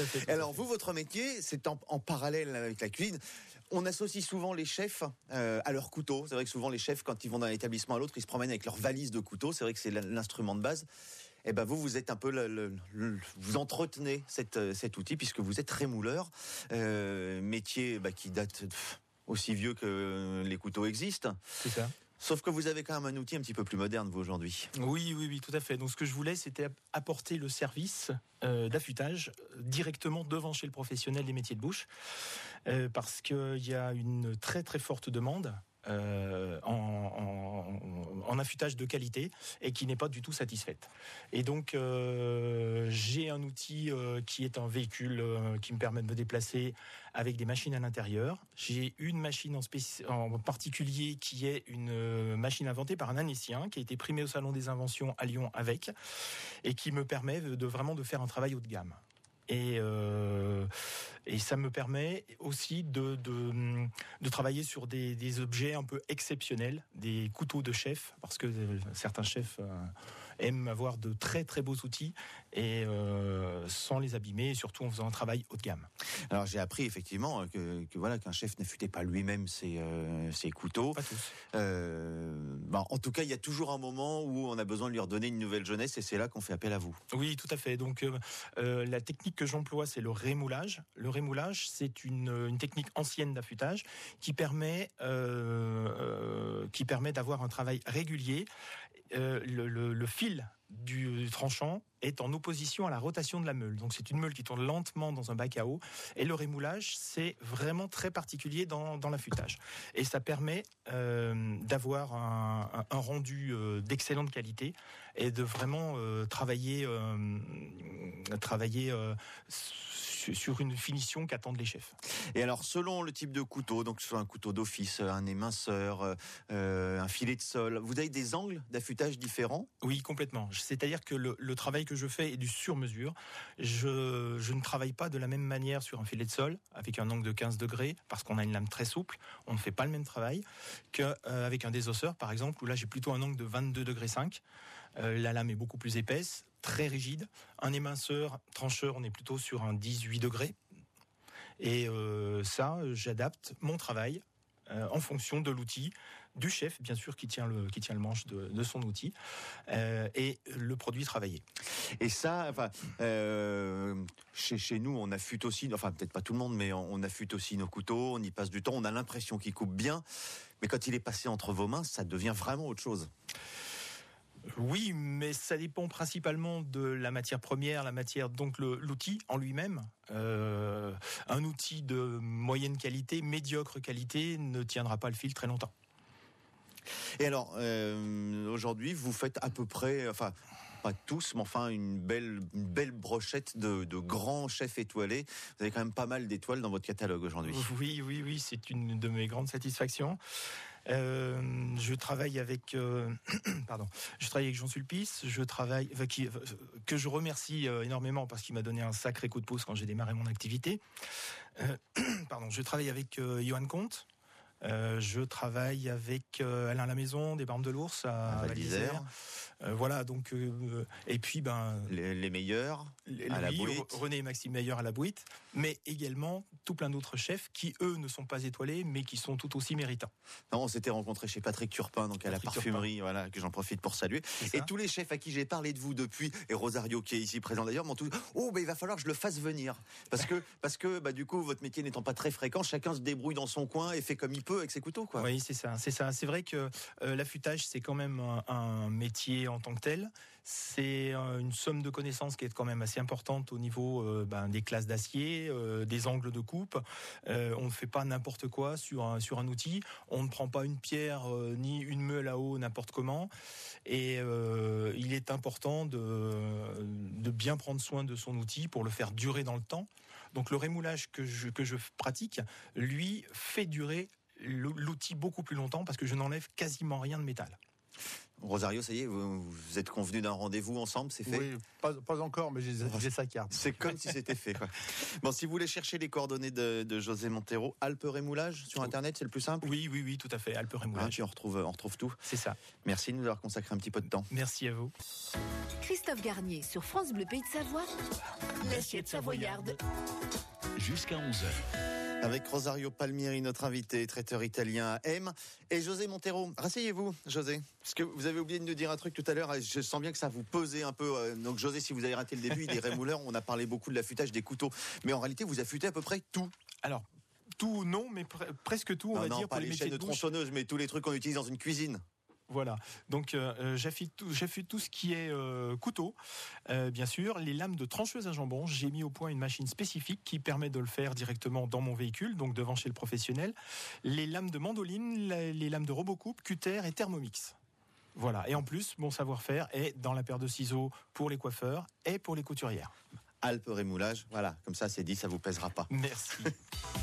à fait. Et alors, vous, votre métier, c'est en parallèle avec la cuisine. On associe souvent les chefs à leurs couteaux. C'est vrai que souvent, les chefs, quand ils vont d'un établissement à l'autre, ils se promènent avec leur valise de couteaux. C'est vrai que c'est l'instrument de base. Eh ben, vous êtes un peu vous entretenez cet outil puisque vous êtes rémouleur. Métier qui date aussi vieux que les couteaux existent. C'est ça. Sauf que vous avez quand même un outil un petit peu plus moderne, vous, aujourd'hui. Oui, tout à fait. Donc, ce que je voulais, c'était apporter le service d'affûtage directement devant chez le professionnel des métiers de bouche, parce qu'il y a une très très forte demande en affûtage de qualité et qui n'est pas du tout satisfaite. Et donc j'ai un outil qui est un véhicule qui me permet de me déplacer avec des machines à l'intérieur. J'ai une machine en particulier qui est une machine inventée par un Annécien qui a été primé au Salon des Inventions à Lyon avec, et qui me permet vraiment de faire un travail haut de gamme. Et ça me permet aussi de travailler sur des objets un peu exceptionnels, des couteaux de chef, parce que certains chefs aiment avoir de très très beaux outils et sans les abîmer, et surtout en faisant un travail haut de gamme. Alors j'ai appris effectivement qu'un chef n'affûtait pas lui-même ses couteaux. Pas tous. En tout cas, il y a toujours un moment où on a besoin de lui redonner une nouvelle jeunesse, et c'est là qu'on fait appel à vous. Oui, tout à fait. Donc la technique que j'emploie, c'est le rémoulage. Le rémoulage, c'est une technique ancienne d'affûtage qui permet d'avoir un travail régulier. Le fil du tranchant est en opposition à la rotation de la meule. Donc c'est une meule qui tourne lentement dans un bac à eau, et le rémoulage, c'est vraiment très particulier dans l'affûtage. Et ça permet d'avoir un rendu d'excellente qualité et de vraiment travailler sur une finition qu'attendent les chefs. Et alors, selon le type de couteau, donc soit un couteau d'office, un éminceur, un filet de sol, vous avez des angles d'affûtage différents ? Oui, complètement. C'est-à-dire que le travail que je fais est du sur-mesure. Je ne travaille pas de la même manière sur un filet de sol, avec un angle de 15 degrés, parce qu'on a une lame très souple. On ne fait pas le même travail qu'avec un désosseur, par exemple, où là j'ai plutôt un angle de 22 degrés 5. La lame est beaucoup plus épaisse, très rigide. Un éminceur, trancheur, on est plutôt sur un 18 degrés. Et j'adapte mon travail en fonction de l'outil, du chef, bien sûr, qui tient le manche de son outil, et le produit travaillé. Et ça, chez nous, on affûte aussi, peut-être pas tout le monde, mais on affûte aussi nos couteaux, on y passe du temps, on a l'impression qu'il coupe bien, mais quand il est passé entre vos mains, ça devient vraiment autre chose. Oui, mais ça dépend principalement de la matière première, donc l'outil en lui-même. Un outil de moyenne qualité, médiocre qualité, ne tiendra pas le fil très longtemps. Et alors, aujourd'hui, vous faites à peu près, pas tous, mais une belle brochette de grands chefs étoilés. Vous avez quand même pas mal d'étoiles dans votre catalogue aujourd'hui. Oui, c'est une de mes grandes satisfactions. Je travaille avec Jean Sulpice, que je remercie énormément parce qu'il m'a donné un sacré coup de pouce quand j'ai démarré mon activité. Je travaille avec Johan Comte. Je travaille avec Alain Lamaison des Barmes de l'Ours à Val d'Isère. Et puis les meilleurs à la Bouite. René et Maxime Meyer à la Bouite, mais également tout plein d'autres chefs qui eux ne sont pas étoilés mais qui sont tout aussi méritants. Non, on s'était rencontrés chez Patrick Turpin, donc à la parfumerie, que j'en profite pour saluer. Et tous les chefs à qui j'ai parlé de vous depuis, et Rosario qui est ici présent d'ailleurs, m'ont tous dit il va falloir que je le fasse venir parce que du coup votre métier n'étant pas très fréquent, chacun se débrouille dans son coin et fait comme il peut avec ses couteaux, quoi. Oui, c'est ça. C'est vrai que l'affûtage, c'est quand même un métier en tant que tel. C'est une somme de connaissances qui est quand même assez importante au niveau des classes d'acier, des angles de coupe. On ne fait pas n'importe quoi sur un outil. On ne prend pas une pierre ni une meule à eau n'importe comment. Et il est important de bien prendre soin de son outil pour le faire durer dans le temps. Donc le rémoulage que je pratique, lui, fait durer l'outil beaucoup plus longtemps parce que je n'enlève quasiment rien de métal. Rosario, ça y est, vous êtes convenu d'un rendez-vous ensemble, c'est fait? Oui, pas encore, mais j'ai sa carte. C'est comme si c'était fait, quoi. Bon, si vous voulez chercher les coordonnées de José Montero, Alpes Rémoulage sur Internet, c'est le plus simple? Oui, tout à fait. Alpes Rémoulage. Puis on retrouve tout. C'est ça. Merci de nous avoir consacré un petit peu de temps. Merci à vous. Christophe Garnier sur France Bleu Pays de Savoie. L'assiette savoyarde. Jusqu'à 11h. Avec Rosario Palmieri, notre invité, traiteur italien à M, et José Montero. Rasseyez-vous, José, parce que vous avez oublié de nous dire un truc tout à l'heure, et je sens bien que ça vous pesait un peu. Donc José, si vous avez raté le début, il est rémouleur, on a parlé beaucoup de l'affûtage des couteaux, mais en réalité, vous affûtez à peu près tout. Alors, tout non, mais presque tout, on va dire, pas pour les les métiers chaînes de de bouche. tronçonneuse, mais tous les trucs qu'on utilise dans une cuisine. Voilà, donc j'affûte tout ce qui est couteau, bien sûr. Les lames de trancheuse à jambon, j'ai mis au point une machine spécifique qui permet de le faire directement dans mon véhicule, donc devant chez le professionnel. Les lames de mandoline, les lames de robocoupe, cutter et thermomix. Voilà, et en plus, mon savoir-faire est dans la paire de ciseaux pour les coiffeurs et pour les couturières. Alpes Rémoulage, voilà, comme ça c'est dit, ça vous pèsera pas. Merci.